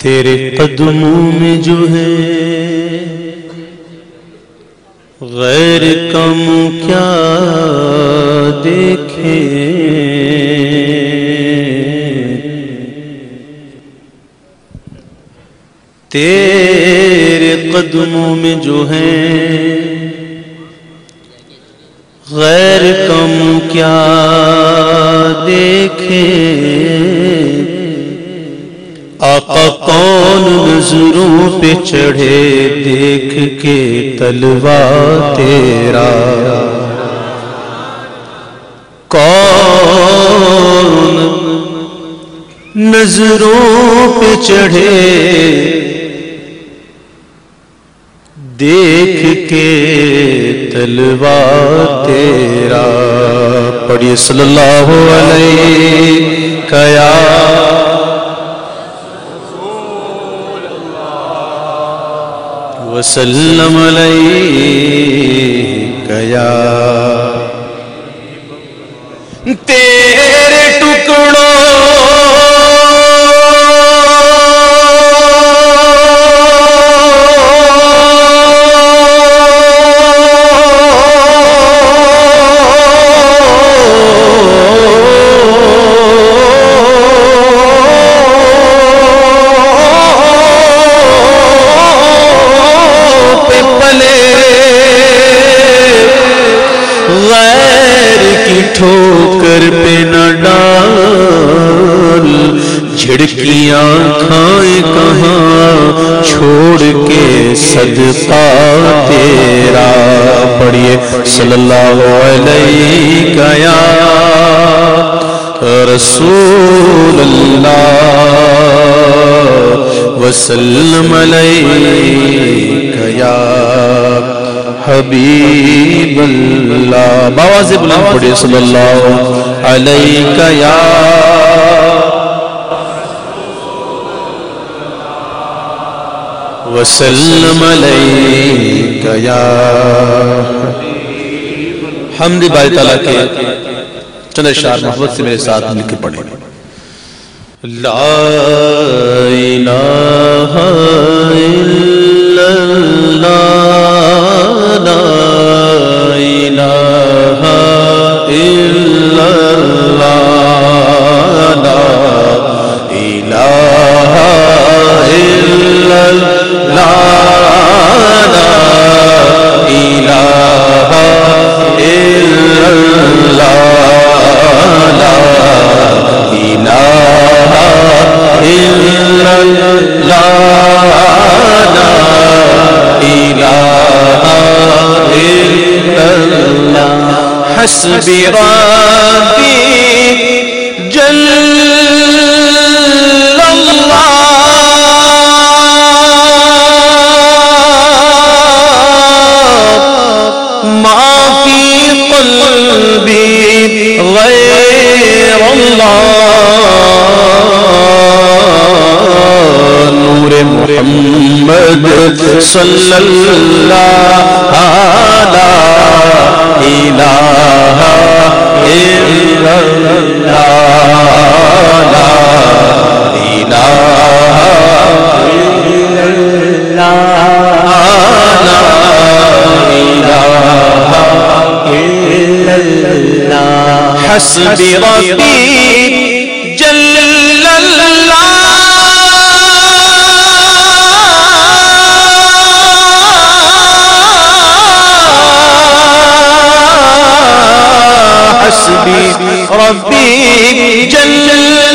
تیرے قدموں میں جو ہے غیر کم کیا دیکھے، تیرے قدموں میں جو ہے غیر کم کیا دیکھے، آقا کون نظروں پہ چڑھے دیکھ کے تلوا تیرا، کون نظروں پہ چڑھے دیکھ کے تلوا تیرا۔ پڑھیے صلی اللہ علیہ یا وسلم علیہ یا تیرے ٹکڑوں ٹھوکر پہ نہ ڈال، جھڑکیاں کھائیں کہاں چھوڑ کے صدقہ تیرا۔ پڑھیے صلی اللہ علیہ یا رسول اللہ وسلم علیہ یا حبیب اللہ۔ باواز بلند پڑھیے صلی اللہ علیہ یا وسلم علیہ یا حمد باری تعالیٰ کے چند اشعار محبت سے میرے ساتھ مل کے پڑھیں۔ لا الہ الا اللہ، لا الہ الا اللہ، لا الہ الا اللہ، لا الہ الا اللہ، لا الہ الا اللہ، لا الہ الا اللہ، حسبی ربی جل اللہ، ما فی قلبی غیر اللہ، نور محمد صلی اللہ لا الہ الا اللہ، لا الہ الا اللہ، لا الہ الا اللہ، حسبی ربی جل اللہ، حسبی ربی جل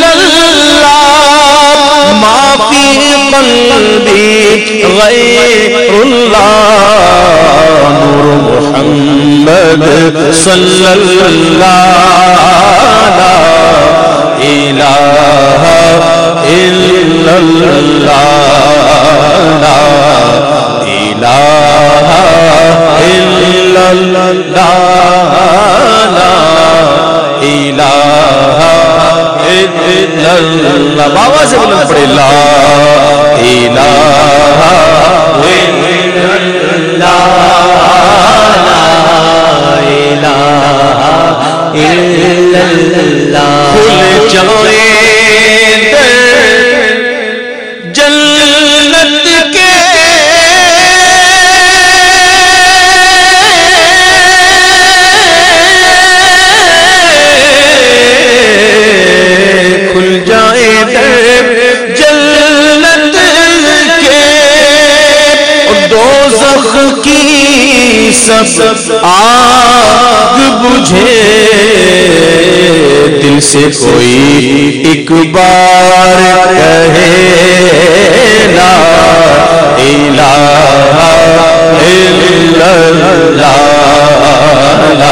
اللہ، ما فی قلبی غیر اللہ، نور محمد صلی اللہ، لا الہ الا اللہ، لا الہ الا اللہ، لا الہ الا اللہ، بابا سے بلند پڑھے لا الہ الا اللہ، لا الہ الا اللہ، کھل جائیں در جنت کے کھل جائے در جنت کے اور دوزخ کی سب آگ بجھے دل سے کوئی ایک بار کہے لا الہ الا اللہ لا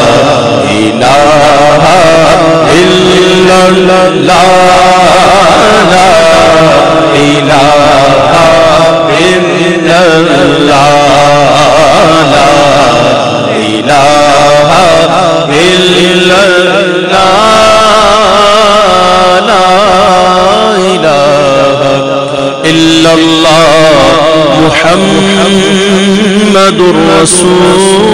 الہ الا اللہ لا الہ الا اللہ لا الہ الا اللہ لا الہ الا اللہ محمد رسول